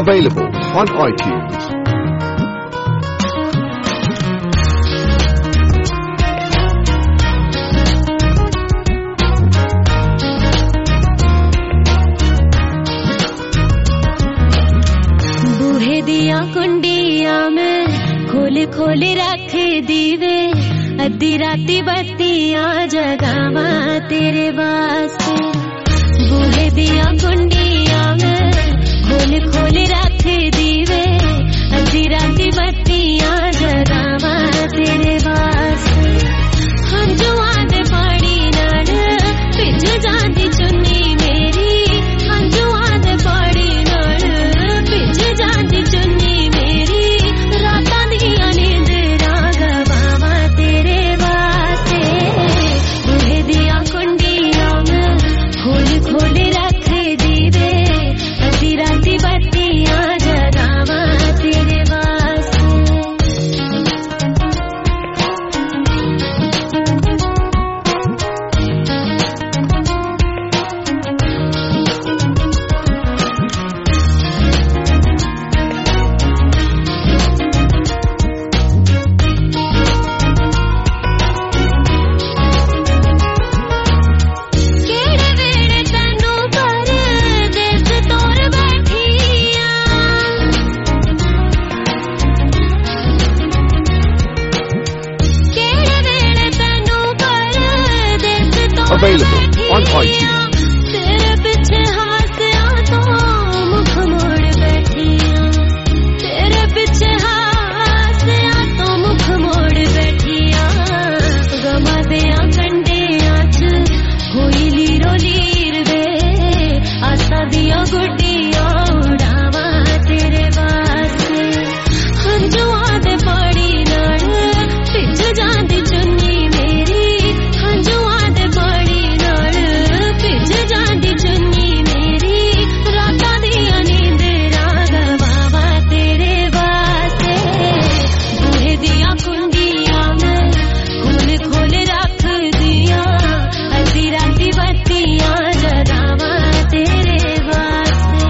Available on iTunes. बूहे दिया कुंडिया में खोल खोल रख दीवे, अद्धी राती बत्तियां जगावा तेरे वास्ते। बूहे दिया कुंडिया में खोल खोल रख दीवे, अद्धी राती बत्तियां जगावा तेरे वास्ते। हम जुआं दे पानी नाल भिज जांदी चुन्नी मेरी, हम जुआं दे पानी नाल भिज जांदी चुन्नी मेरी, रातां दियां नींदरां गवावा तेरे वास्ते। बूहे दिया कुंडिया में खोल खोल रख दीवे, अद्धी राती बत्तियां जगावा तेरे वास्ते। Available on iTunes. तेरे पीछे हासिया तो मुख मोड़ बैठिया, तेरे पीछे हासिया तो मुख मोड़ बैठिया। गमा दिया कंडिया च होई लीरो लीर वे, आसा दिया गुड्डिया उड़ावा तेरे वास्ते। हम जुआं दे पानी नाल भिज जांदी चुन्नी मेरी, हम जुआं दे पानी नाल भिज जांदी चुन्नी मेरी, रातां दियां नींदरां गवावा तेरे वास्ते। बूहे दिया कुंडिया में खोल खोल रख दिया, अद्धी राती बत्तियां जगावा तेरे वास्ते।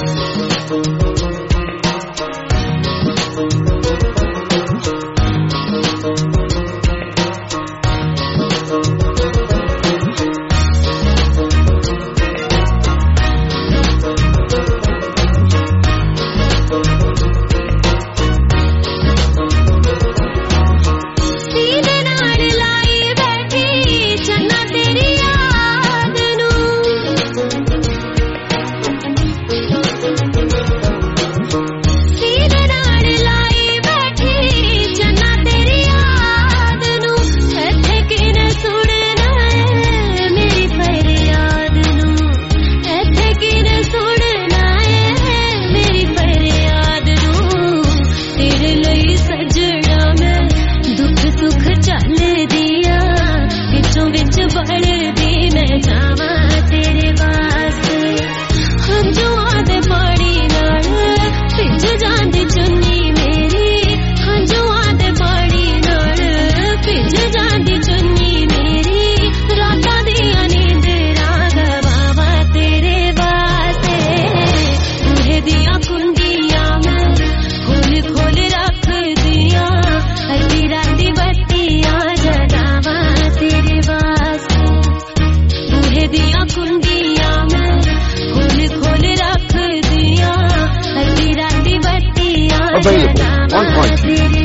सीने नाल लाई बैठी चन्ना तेरी याद नू, सीने नाल लाई बैठी चन्ना तेरी याद नू। इत्थे किने सुनना है मेरी फरियाद नू, इत्थे किने सुनना है मेरी फरियाद नू। तेरे लई सजना मैं दुख सुख चल दिया, विचों विच बढ़दी मैं जावा तेरे वास्ते। हम जुआं दे पानी नाल भिज जांदी चुन्नी मेरी, हम जुआं दे पानी नाल भिज जांदी चुन्नी मेरी, रातां दियां नींदरां गवावा तेरे वास्ते। बूहे दिया कुंडिया में खोल खोल रख दिया, अद्धी राती बत्तियां जगावा तेरे वास्ते। बूहे दिया कुंडिया में खोल खोल रख दिया, अद्धी राती बत्तियां Available on जगावा iTunes. तेरे